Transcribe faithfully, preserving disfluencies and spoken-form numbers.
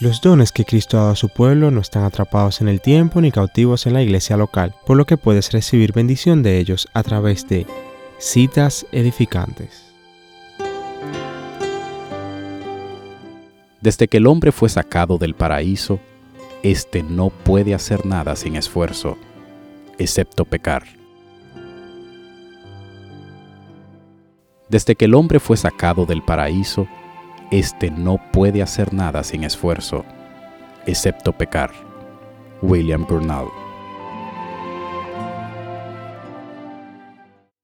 Los dones que Cristo ha dado a su pueblo no están atrapados en el tiempo ni cautivos en la iglesia local, por lo que puedes recibir bendición de ellos a través de citas edificantes. Desde que el hombre fue sacado del paraíso, éste no puede hacer nada sin esfuerzo, excepto pecar. Desde que el hombre fue sacado del paraíso, éste no puede hacer nada sin esfuerzo, excepto pecar. William Gurnall.